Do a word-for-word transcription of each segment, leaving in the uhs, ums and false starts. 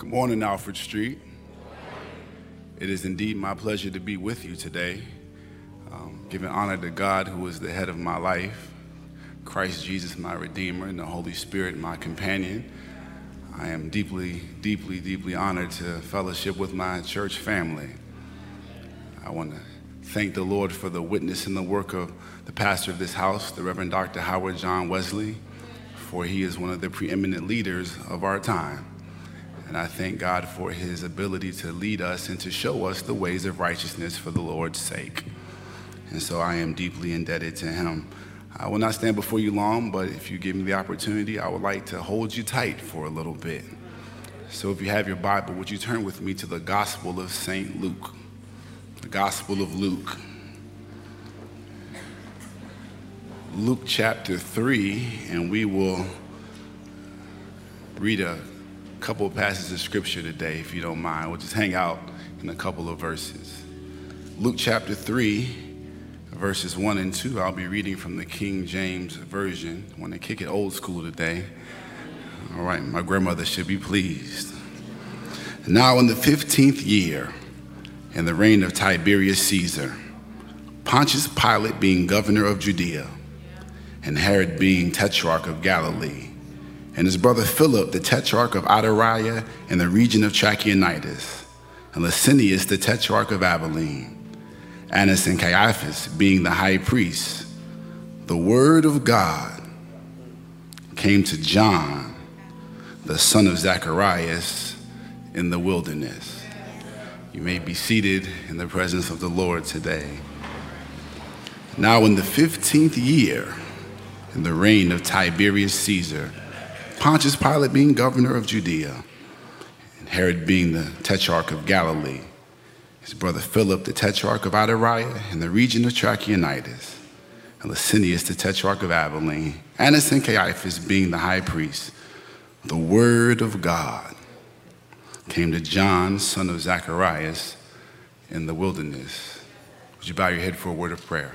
Good morning, Alfred Street. It is indeed my pleasure to be with you today, um, giving honor to God, who is the head of my life, Christ Jesus, my Redeemer, and the Holy Spirit, my companion. I am deeply, deeply, deeply honored to fellowship with my church family. I want to thank the Lord for the witness and the work of the pastor of this house, the Reverend Doctor Howard John Wesley, for he is one of the preeminent leaders of our time. And I thank God for his ability to lead us and to show us the ways of righteousness for the Lord's sake. And so I am deeply indebted to him. I will not stand before you long, but if you give me the opportunity, I would like to hold you tight for a little bit. So if you have your Bible, would you turn with me to the Gospel of Saint Luke? The Gospel of Luke. Luke chapter three, and we will read a couple of passages of scripture today, if you don't mind. We'll just hang out in a couple of verses. Luke chapter three, verses one and two. I'll be reading from the King James Version. I want to kick it old school today. All right, my grandmother should be pleased. Now in the fifteenth year, in the reign of Tiberius Caesar, Pontius Pilate being governor of Judea, and Herod being tetrarch of Galilee, and his brother Philip, the tetrarch of Ituraea in the region of Trachonitis, and Lysanias, the tetrarch of Abilene, Annas and Caiaphas being the high priests, the word of God came to John, the son of Zacharias, in the wilderness. You may be seated in the presence of the Lord today. Now in the fifteenth year, in the reign of Tiberius Caesar, Pontius Pilate being governor of Judea, and Herod being the tetrarch of Galilee, his brother Philip, the tetrarch of Ituraea in the region of Trachonitis, and Lysanias, the tetrarch of Abilene, Annas and Caiaphas being the high priests, the word of God came to John, son of Zacharias, in the wilderness. Would you bow your head for a word of prayer?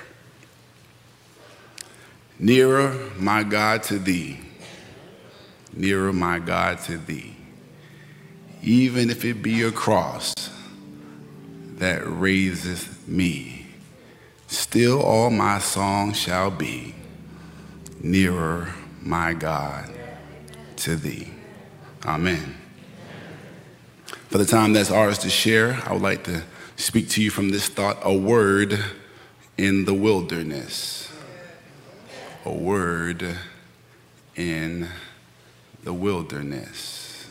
Nearer, my God, to thee. Nearer, my God, to thee. Even if it be a cross that raiseth me, still all my song shall be, nearer, my God, to thee. Amen. For the time that's ours to share, I would like to speak to you from this thought, a word in the wilderness. A word in the wilderness.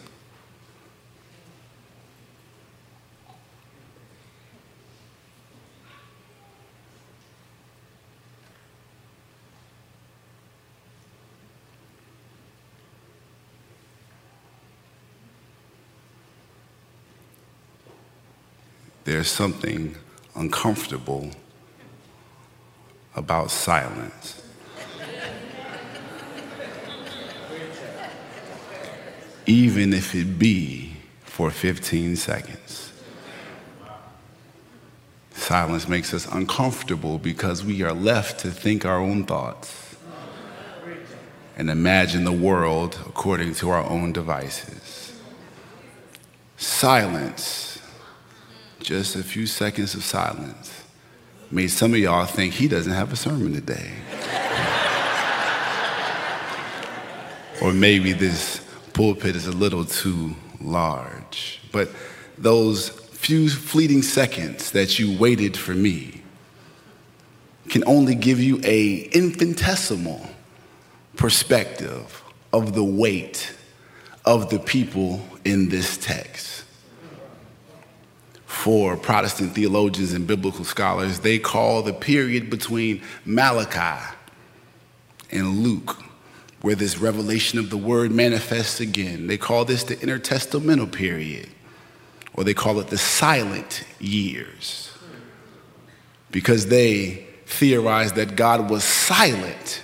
There's something uncomfortable about silence. Even if it be for fifteen seconds. Silence makes us uncomfortable because we are left to think our own thoughts and imagine the world according to our own devices. Silence, just a few seconds of silence, made some of y'all think he doesn't have a sermon today. Or maybe this pulpit is a little too large. But those few fleeting seconds that you waited for me can only give you a infinitesimal perspective of the weight of the people in this text. For Protestant theologians and biblical scholars, they call the period between Malachi and Luke, where this revelation of the word manifests again. They call this the intertestamental period, or they call it the silent years, because they theorize that God was silent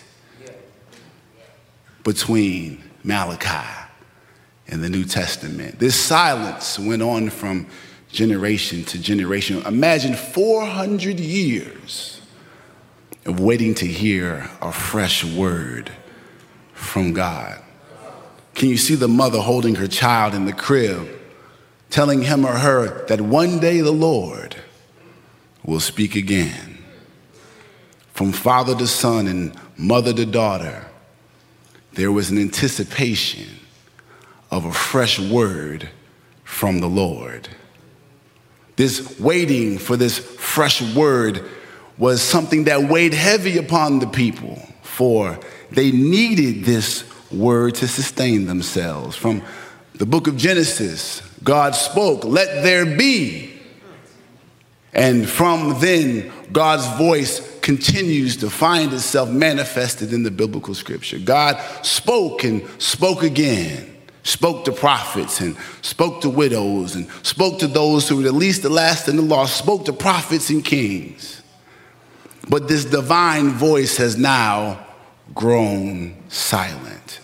between Malachi and the New Testament. This silence went on from generation to generation. Imagine four hundred years of waiting to hear a fresh word from God. Can you see the mother holding her child in the crib telling him or her that one day the Lord will speak again. From father to son and mother to daughter, there was an anticipation of a fresh word from the Lord. This waiting for this fresh word was something that weighed heavy upon the people, for they needed this word to sustain themselves. From the book of Genesis, God spoke, "Let there be." And from then, God's voice continues to find itself manifested in the biblical scripture. God spoke and spoke again, spoke to prophets and spoke to widows and spoke to those who were the least, the last, and the lost, spoke to prophets and kings. But this divine voice has now grown silent.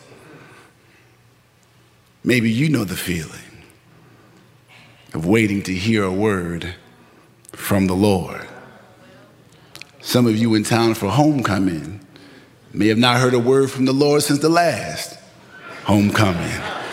Maybe you know the feeling of waiting to hear a word from the Lord. Some of you in town for homecoming may have not heard a word from the Lord since the last homecoming.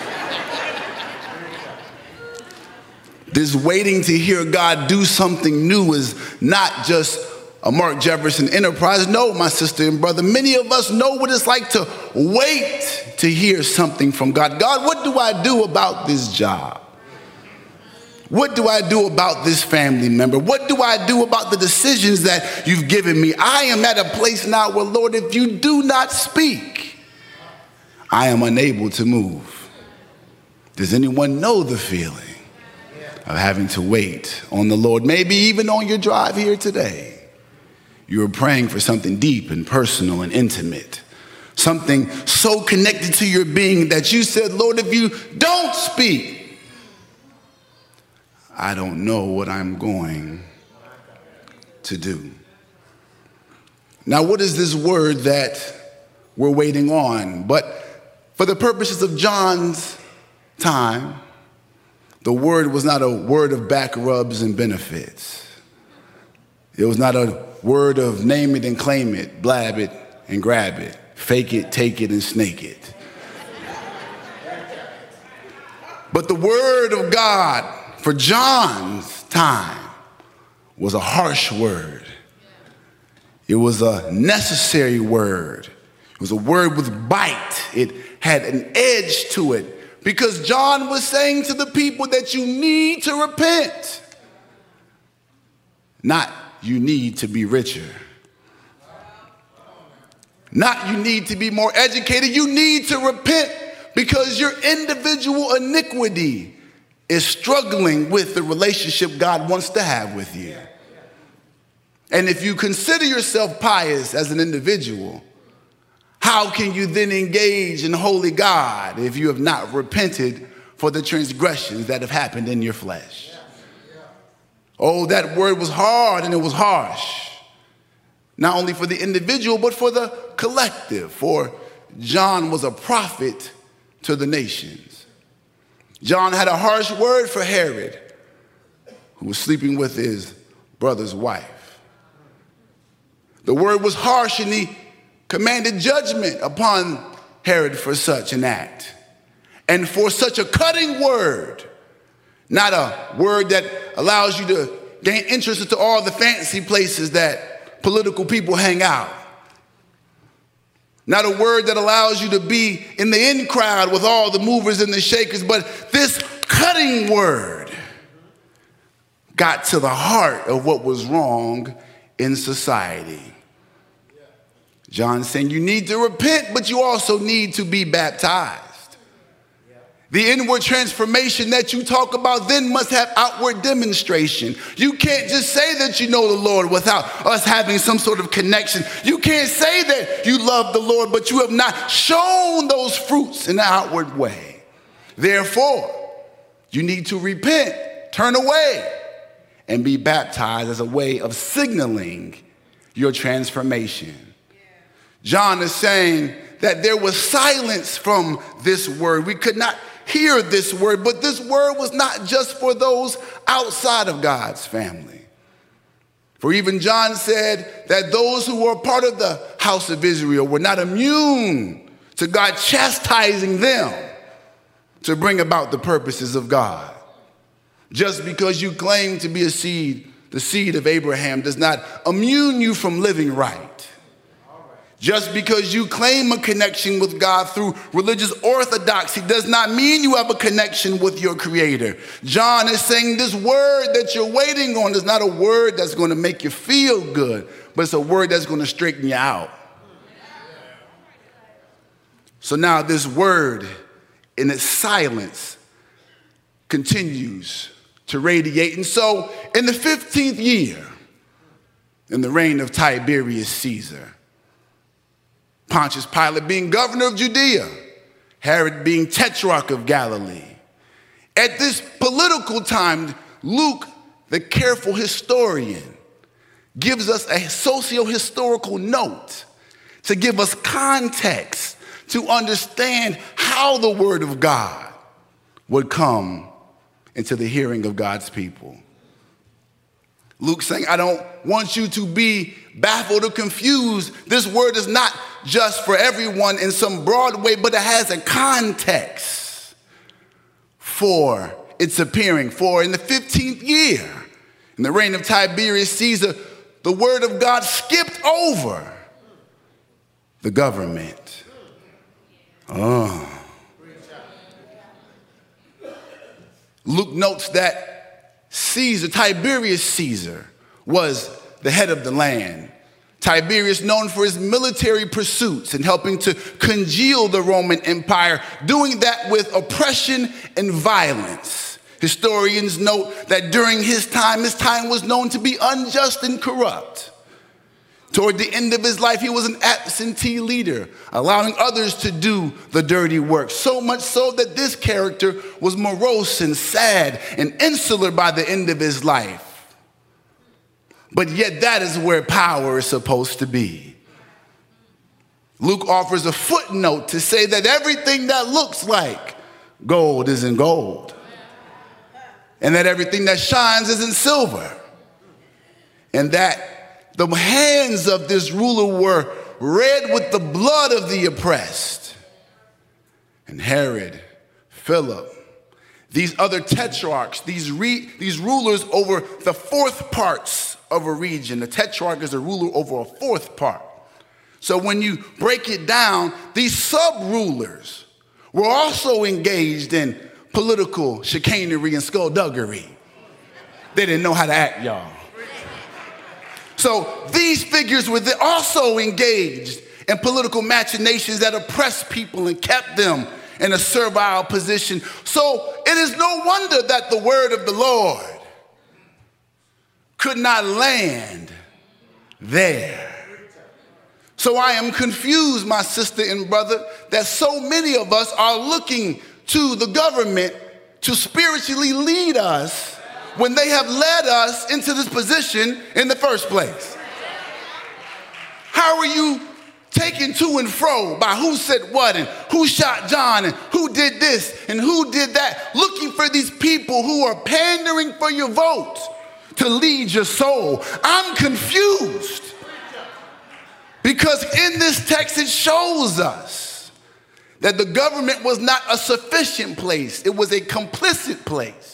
This waiting to hear God do something new is not just a Mark Jefferson enterprise. No, my sister and brother, many of us know what it's like to wait to hear something from God. God, what do I do about this job? What do I do about this family member? What do I do about the decisions that you've given me? I am at a place now where, Lord, if you do not speak, I am unable to move. Does anyone know the feeling of having to wait on the Lord? Maybe even on your drive here today, you were praying for something deep and personal and intimate, something so connected to your being that you said, Lord, if you don't speak, I don't know what I'm going to do. Now, what is this word that we're waiting on? But for the purposes of John's time, the word was not a word of back rubs and benefits. It was not a word of name it and claim it, blab it and grab it, fake it, take it, and snake it. But the word of God for John's time was a harsh word. It was a necessary word. It was a word with bite. It had an edge to it, because John was saying to the people that you need to repent, not you need to be richer, not you need to be more educated. You need to repent because your individual iniquity is struggling with the relationship God wants to have with you. And if you consider yourself pious as an individual, how can you then engage in holy God if you have not repented for the transgressions that have happened in your flesh? Oh, that word was hard and it was harsh, not only for the individual, but for the collective. For John was a prophet to the nations. John had a harsh word for Herod, who was sleeping with his brother's wife. The word was harsh, and he commanded judgment upon Herod for such an act. And for such a cutting word, not a word that allows you to gain interest into all the fancy places that political people hang out. Not a word that allows you to be in the in crowd with all the movers and the shakers, but this cutting word got to the heart of what was wrong in society. John's saying you need to repent, but you also need to be baptized. The inward transformation that you talk about then must have outward demonstration. You can't just say that you know the Lord without us having some sort of connection. You can't say that you love the Lord, but you have not shown those fruits in an outward way. Therefore, you need to repent, turn away, and be baptized as a way of signaling your transformation. John is saying that there was silence from this word. We could not hear this word, but this word was not just for those outside of God's family. For even John said that those who were part of the house of Israel were not immune to God chastising them to bring about the purposes of God. Just because you claim to be a seed, the seed of Abraham, does not immune you from living right. Just because you claim a connection with God through religious orthodoxy does not mean you have a connection with your Creator. John is saying this word that you're waiting on is not a word that's going to make you feel good, but it's a word that's going to straighten you out. So now this word in its silence continues to radiate. And so in the fifteenth year, in the reign of Tiberius Caesar, Pontius Pilate being governor of Judea, Herod being tetrarch of Galilee. At this political time, Luke, the careful historian, gives us a socio-historical note to give us context to understand how the word of God would come into the hearing of God's people. Luke saying, I don't want you to be baffled or confused. This word is not just for everyone in some broad way, but it has a context for its appearing. For in the fifteenth year, in the reign of Tiberius Caesar, the word of God skipped over the government. Oh. Luke notes that Caesar, Tiberius Caesar, was the head of the land. Tiberius, known for his military pursuits and helping to congeal the Roman Empire, doing that with oppression and violence. Historians note that during his time, his time was known to be unjust and corrupt. Toward the end of his life, he was an absentee leader, allowing others to do the dirty work. So much so that this character was morose and sad and insular by the end of his life. But yet that is where power is supposed to be. Luke offers a footnote to say that everything that looks like gold isn't gold, and that everything that shines isn't silver, and that the hands of this ruler were red with the blood of the oppressed. And Herod, Philip, these other tetrarchs, these, re, these rulers over the fourth parts of a region. The tetrarch is a ruler over a fourth part. So when you break it down, these sub-rulers were also engaged in political chicanery and skullduggery. They didn't know how to act, y'all. So these figures were also engaged in political machinations that oppressed people and kept them in a servile position. So it is no wonder that the word of the Lord could not land there. So I am confused, my sister and brother, that so many of us are looking to the government to spiritually lead us when they have led us into this position in the first place. How are you taken to and fro by who said what and who shot John and who did this and who did that, looking for these people who are pandering for your vote to lead your soul? I'm confused because in this text it shows us that the government was not a sufficient place. It was a complicit place.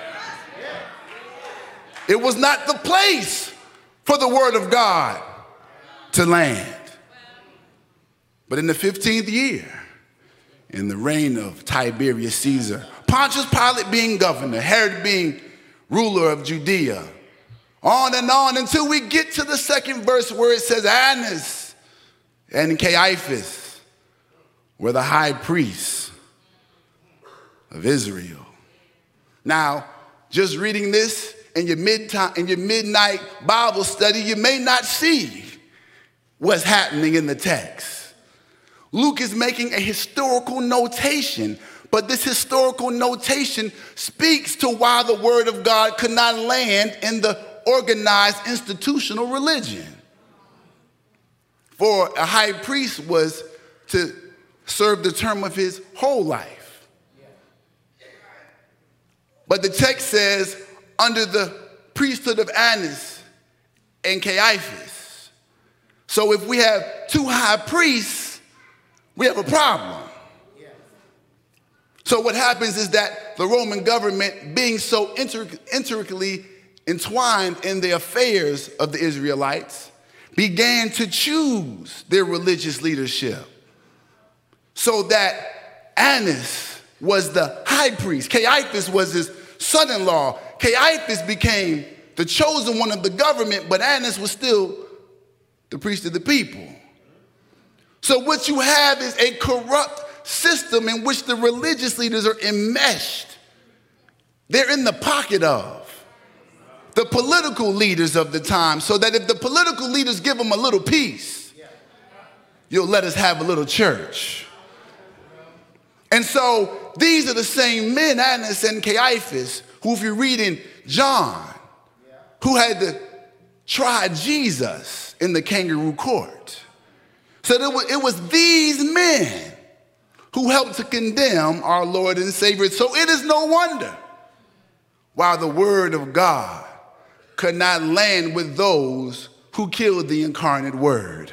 It was not the place for the word of God to land. But in the fifteenth year, in the reign of Tiberius Caesar, Pontius Pilate being governor, Herod being ruler of Judea, on and on until we get to the second verse where it says Annas and Caiaphas were the high priests of Israel. Now, just reading this in your mid-time, in your midnight Bible study, you may not see what's happening in the text. Luke is making a historical notation, but this historical notation speaks to why the word of God could not land in the organized institutional religion. For a high priest was to serve the term of his whole life. But the text says, under the priesthood of Annas and Caiaphas. So if we have two high priests, we have a problem. So what happens is that the Roman government, being so intricately entwined in the affairs of the Israelites, began to choose their religious leadership. So that Annas was the high priest. Caiaphas was his son-in-law. Caiaphas became the chosen one of the government, but Annas was still the priest of the people. So what you have is a corrupt system in which the religious leaders are enmeshed. They're in the pocket of the political leaders of the time, so that if the political leaders give them a little peace, you'll let us have a little church. And so these are the same men, Annas and Caiaphas, who, if you're reading John, who had to try Jesus in the kangaroo court. So it was, it was these men who helped to condemn our Lord and Savior. So it is no wonder why the word of God could not land with those who killed the incarnate word.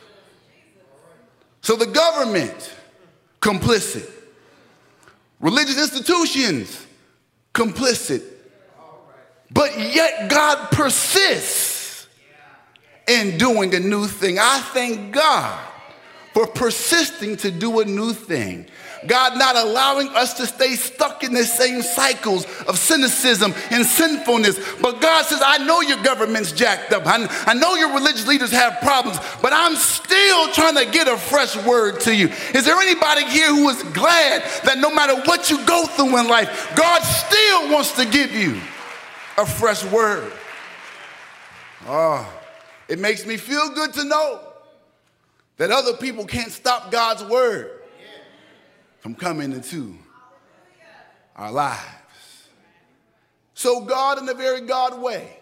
So the government, complicit. Religious institutions, complicit. But yet God persists in doing a new thing. I thank God for persisting to do a new thing. God not allowing us to stay stuck in the same cycles of cynicism and sinfulness. But God says, I know your government's jacked up. I, I know your religious leaders have problems, but I'm still trying to get a fresh word to you. Is there anybody here who is glad that no matter what you go through in life, God still wants to give you a fresh word? Oh, it makes me feel good to know that other people can't stop God's word from coming into our lives. So God, in a very God way,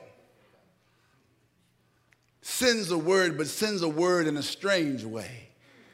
sends a word, but sends a word in a strange way.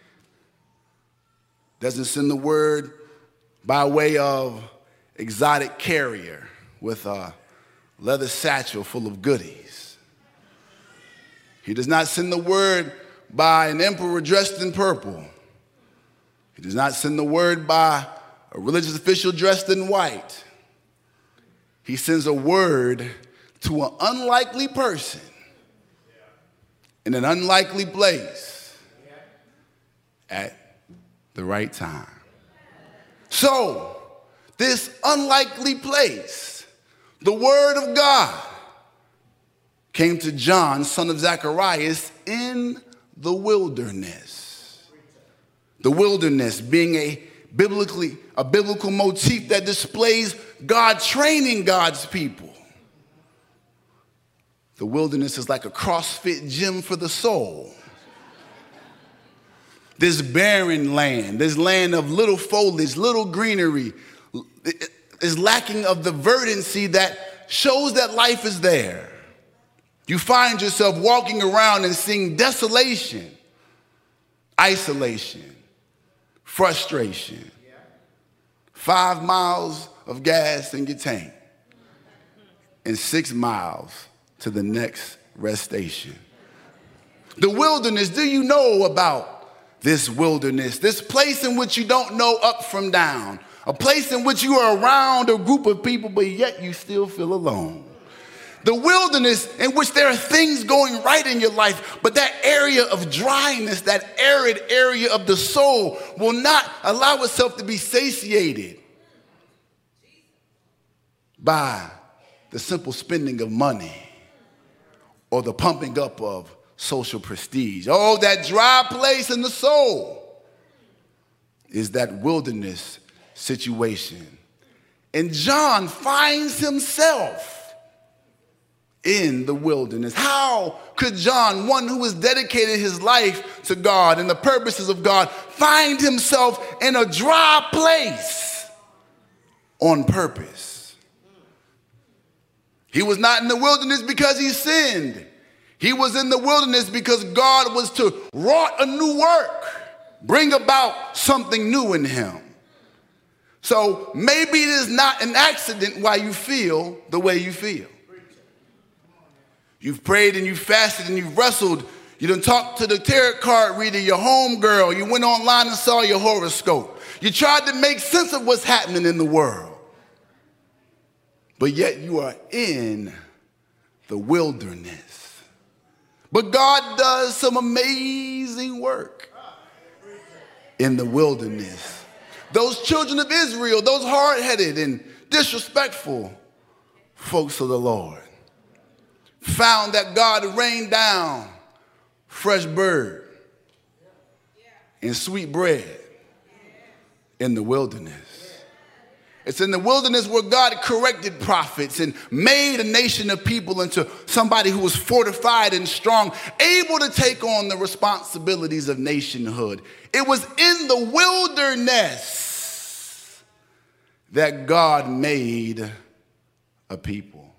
Doesn't send the word by way of exotic carrier with a leather satchel full of goodies. He does not send the word by an emperor dressed in purple. He does not send the word by a religious official dressed in white. He sends a word to an unlikely person in an unlikely place at the right time. So, this unlikely place, the word of God, came to John, son of Zacharias, in the wilderness. The wilderness being a biblically a biblical motif that displays God training God's people. The wilderness is like a CrossFit gym for the soul. This barren land, this land of little foliage, little greenery, is lacking of the verdancy that shows that life is there. You find yourself walking around and seeing desolation, isolation, frustration. Five miles of gas in your tank and six miles to the next rest station. The wilderness, do you know about this wilderness? This place in which you don't know up from down. A place in which you are around a group of people, but yet you still feel alone. The wilderness in which there are things going right in your life, but that area of dryness, that arid area of the soul will not allow itself to be satiated by the simple spending of money or the pumping up of social prestige. Oh, that dry place in the soul is that wilderness situation. And John finds himself in the wilderness. How could John, one who has dedicated his life to God and the purposes of God, find himself in a dry place on purpose? He was not in the wilderness because he sinned. He was in the wilderness because God was to wrought a new work, bring about something new in him. So maybe it is not an accident why you feel the way you feel. You've prayed and you've fasted and you've wrestled You done talked to the tarot card reader, your homegirl. You went online and saw your horoscope. You tried to make sense of what's happening in the world. But yet you are in the wilderness. But God does some amazing work in the wilderness. Those children of Israel, those hard-headed and disrespectful folks of the Lord, found that God rained down fresh bird and sweet bread in the wilderness. It's in the wilderness where God corrected prophets and made a nation of people into somebody who was fortified and strong, able to take on the responsibilities of nationhood. It was in the wilderness that God made a people.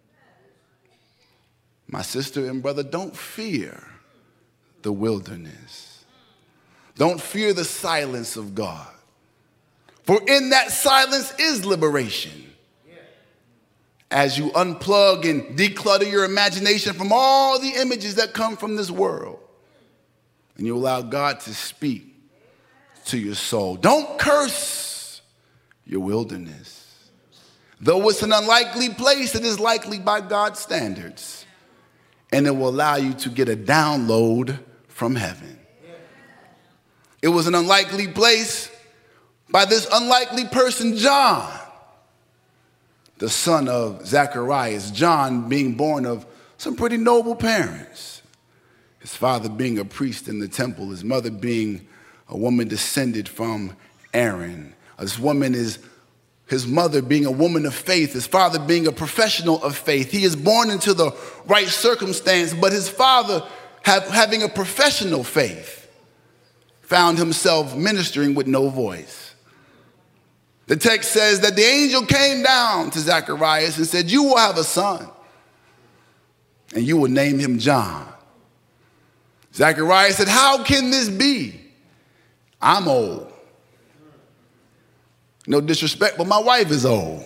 My sister and brother, don't fear the wilderness. Don't fear the silence of God. For in that silence is liberation. As you unplug and declutter your imagination from all the images that come from this world, and you allow God to speak to your soul. Don't curse your wilderness. Though it's an unlikely place, it is likely by God's standards. And it will allow you to get a download from heaven. It was an unlikely place by this unlikely person, John, the son of Zacharias. John being born of some pretty noble parents. His father being a priest in the temple, his mother being a woman descended from Aaron. This woman is his mother being a woman of faith, his father being a professional of faith. He is born into the right circumstance, but his father, have, having a professional faith, found himself ministering with no voice. The text says that the angel came down to Zacharias and said, you will have a son, and you will name him John. Zacharias said, how can this be? I'm old. No disrespect, but my wife is old.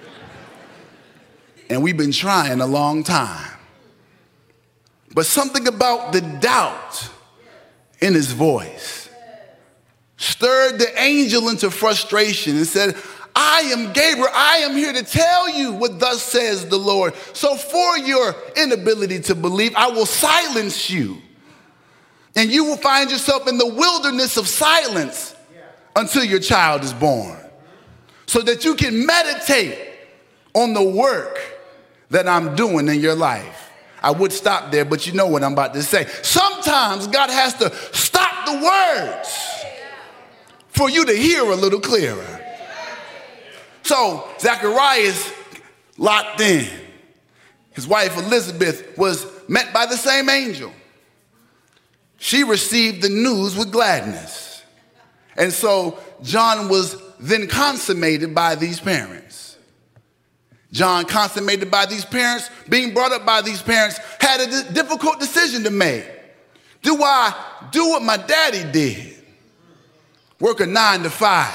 And we've been trying a long time. But something about the doubt in his voice stirred the angel into frustration and said, I am Gabriel. I am here to tell you what thus says the Lord. So for your inability to believe, I will silence you. And you will find yourself in the wilderness of silence until your child is born, so that you can meditate on the work that I'm doing in your life. I would stop there, but you know what I'm about to say. Sometimes God has to stop the words for you to hear a little clearer. So Zacharias locked in. His wife Elizabeth was met by the same angel. She received the news with gladness. And so John was then consummated by these parents. John, consummated by these parents, being brought up by these parents, had a difficult decision to make. Do I do what my daddy did? Work a nine to five,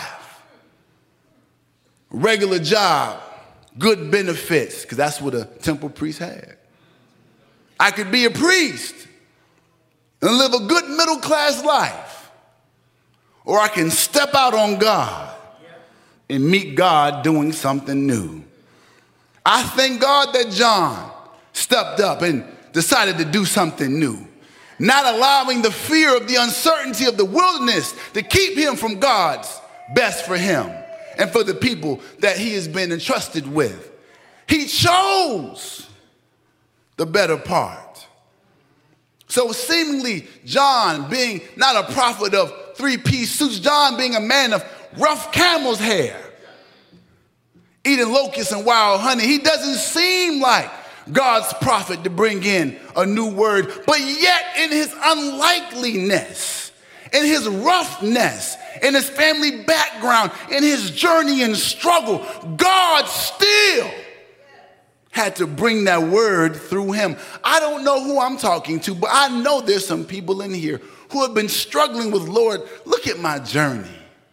regular job, good benefits, because that's what a temple priest had. I could be a priest and live a good middle class life, or I can step out on God and meet God doing something new. I thank God that John stepped up and decided to do something new, not allowing the fear of the uncertainty of the wilderness to keep him from God's best for him and for the people that he has been entrusted with. He chose the better part. So seemingly John being not a prophet of three-piece suits, John being a man of rough camel's hair, eating locusts and wild honey, he doesn't seem like God's prophet to bring in a new word. But yet in his unlikeliness, in his roughness, in his family background, in his journey and struggle, God still had to bring that word through him. I don't know who I'm talking to, but I know there's some people in here who have been struggling with, Lord, look at my journey.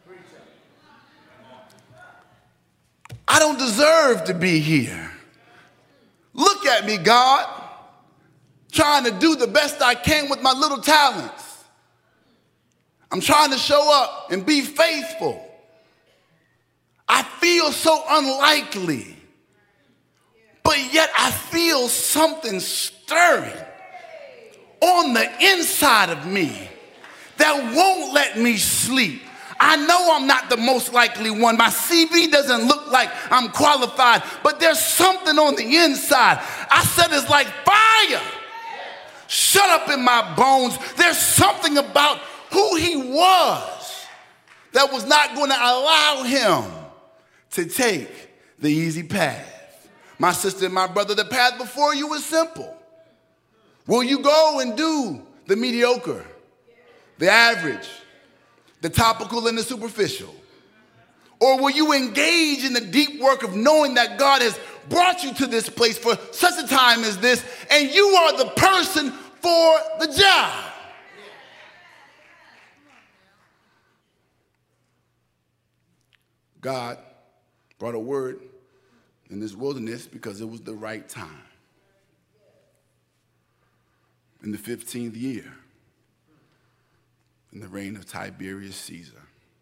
I don't deserve to be here. Look at me, God. trying to do the best I can with my little talents. I'm trying to show up and be faithful. I feel so unlikely, but yet I feel something stirring on the inside of me that won't let me sleep. I know I'm not the most likely one. My C V doesn't look like I'm qualified, but there's something on the inside. I said it's like fire. Shut up in my bones. There's something about who he was that was not going to allow him to take the easy path. My sister and my brother, the path before you was simple. Will you go and do the mediocre, the average, the topical and the superficial? Or will you engage in the deep work of knowing that God has brought you to this place for such a time as this, and you are the person for the job? God brought a word in this wilderness because it was the right time. In the fifteenth year, in the reign of Tiberius Caesar.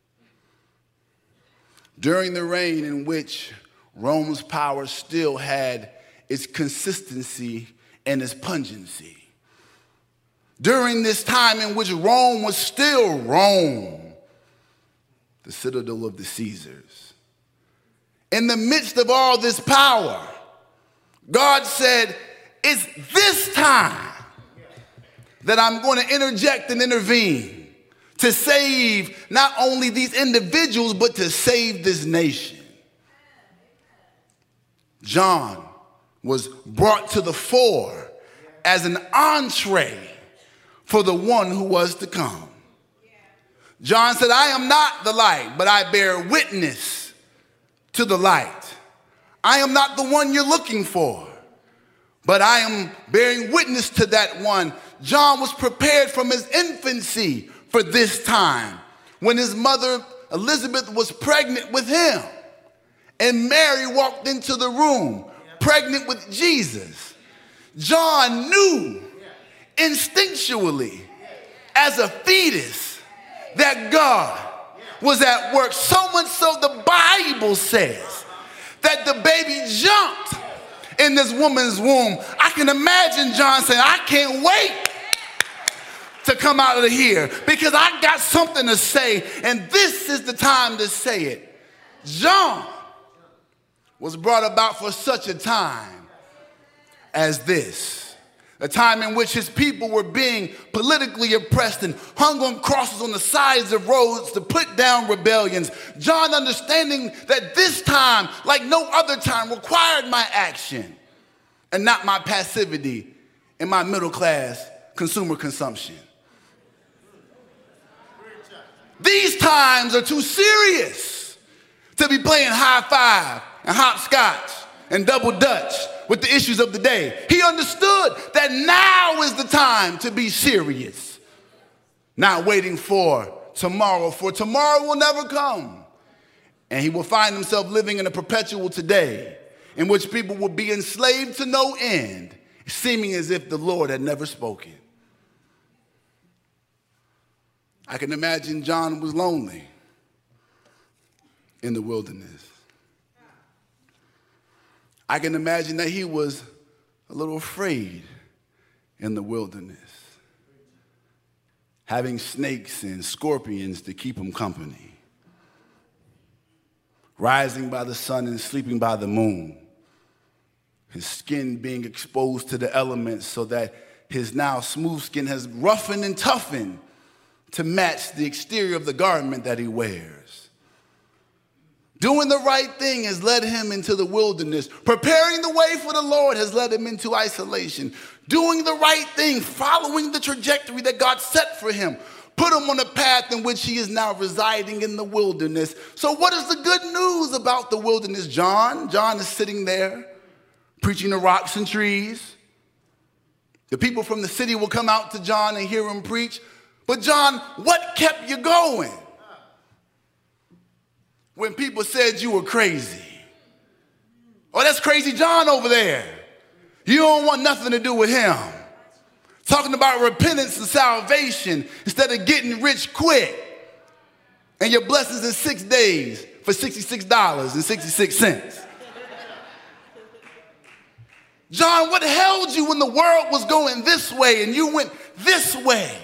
During the reign in which Rome's power still had its consistency and its pungency. During this time in which Rome was still Rome, the citadel of the Caesars. In the midst of all this power, God said, it's this time that I'm going to interject and intervene to save not only these individuals, but to save this nation. John was brought to the fore as an entree for the one who was to come. John said, I am not the light, but I bear witness to the light. I am not the one you're looking for, but I am bearing witness to that one. John was prepared from his infancy for this time when his mother Elizabeth was pregnant with him and Mary walked into the room pregnant with Jesus. John knew instinctually as a fetus that God was at work. So much so the Bible says that the baby jumped in this woman's womb. I can imagine John saying, I can't wait to come out of here because I got something to say, and this is the time to say it. John was brought about for such a time as this, a time in which his people were being politically oppressed and hung on crosses on the sides of roads to put down rebellions. John, understanding that this time, like no other time, required my action and not my passivity and my middle class consumer consumption. These times are too serious to be playing high five and hopscotch and double dutch with the issues of the day. He understood that now is the time to be serious, not waiting for tomorrow, for tomorrow will never come. And he will find himself living in a perpetual today in which people will be enslaved to no end, seeming as if the Lord had never spoken. I can imagine John was lonely in the wilderness. I can imagine that he was a little afraid in the wilderness, having snakes and scorpions to keep him company, rising by the sun and sleeping by the moon, his skin being exposed to the elements so that his now smooth skin has roughened and toughened to match the exterior of the garment that he wears. Doing the right thing has led him into the wilderness. Preparing the way for the Lord has led him into isolation. Doing the right thing, following the trajectory that God set for him, put him on a path in which he is now residing in the wilderness. So what is the good news about the wilderness, John? John is sitting there preaching to rocks and trees. The people from the city will come out to John and hear him preach. But John, what kept you going when people said you were crazy? Oh, that's crazy John over there. You don't want nothing to do with him. talking about repentance and salvation instead of getting rich quick and your blessings in six days for sixty-six dollars and sixty-six cents. John, what held you when the world was going this way and you went this way?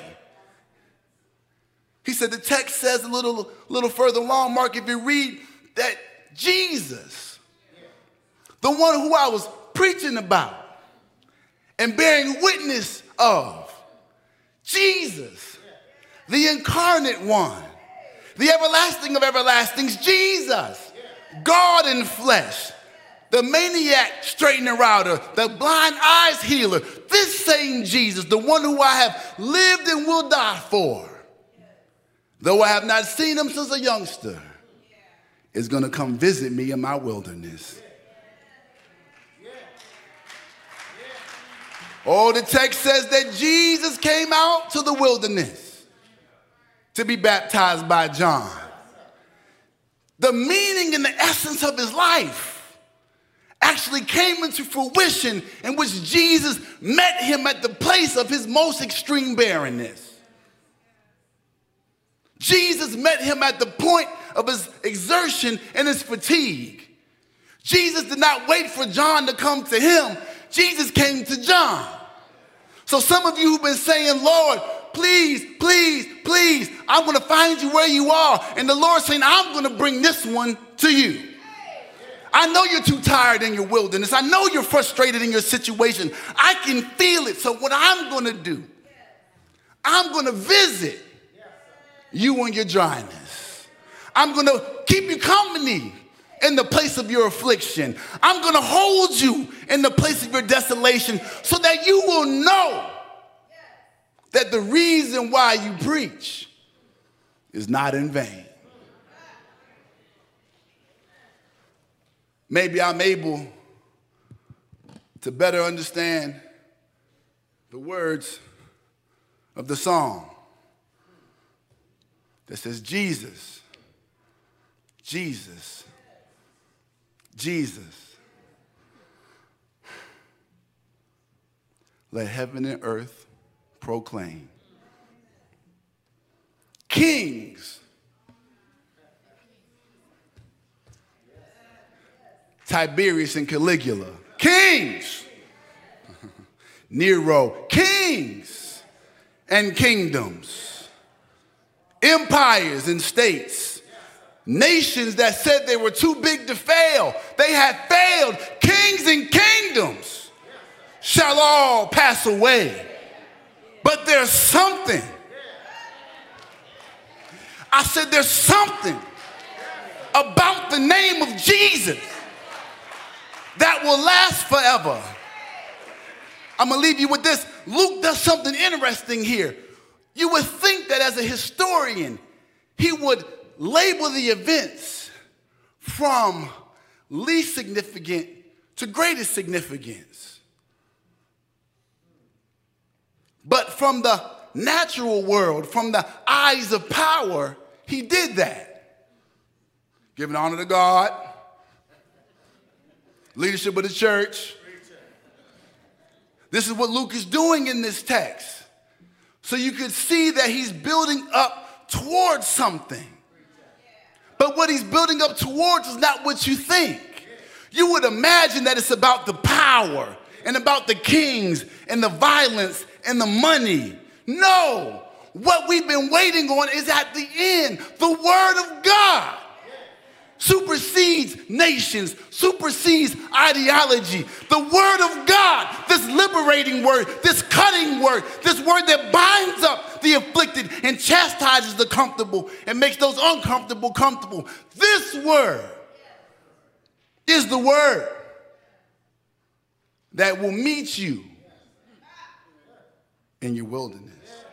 He said, the text says a little, little further along, Mark, if you read that Jesus, the one who I was preaching about and bearing witness of, Jesus, the incarnate one, the everlasting of everlastings, Jesus, God in flesh, the maniac straightener router, the blind eyes healer, this same Jesus, the one who I have lived and will die for, though I have not seen him since a youngster, is going to come visit me in my wilderness. Oh, the text says that Jesus came out to the wilderness to be baptized by John. The meaning and the essence of his life actually came into fruition in which Jesus met him at the place of his most extreme barrenness. Jesus met him at the point of his exertion and his fatigue. Jesus did not wait for John to come to him. Jesus came to John. So some of you who've been saying, Lord, please, please, please, I'm going to find you where you are. And the Lord's saying, I'm going to bring this one to you. I know you're too tired in your wilderness. I know you're frustrated in your situation. I can feel it. So what I'm going to do, I'm going to visit you in your dryness. I'm going to keep you company in the place of your affliction. I'm going to hold you in the place of your desolation so that you will know that the reason why you preach is not in vain. Maybe I'm able to better understand the words of the song that says, Jesus, Jesus, Jesus. Let heaven and earth proclaim. Kings, Tiberius and Caligula, kings, Nero, kings and kingdoms, empires and states, nations that said they were too big to fail, they had failed, kings and kingdoms shall all pass away. But there's something, I said there's something about the name of Jesus that will last forever. I'm going to leave you with this. Luke does something interesting here. You would think that as a historian, he would label the events from least significant to greatest significance. But from the natural world, from the eyes of power, he did that. Giving honor to God, leadership of the church. This is what Luke is doing in this text. So you could see that he's building up towards something. But what he's building up towards is not what you think. You would imagine that it's about the power and about the kings and the violence and the money. No, what we've been waiting on is at the end, the word of God. Supersedes nations, supersedes ideology. The word of God, this liberating word, this cutting word, this word that binds up the afflicted and chastises the comfortable and makes those uncomfortable comfortable. This word is the word that will meet you in your wilderness.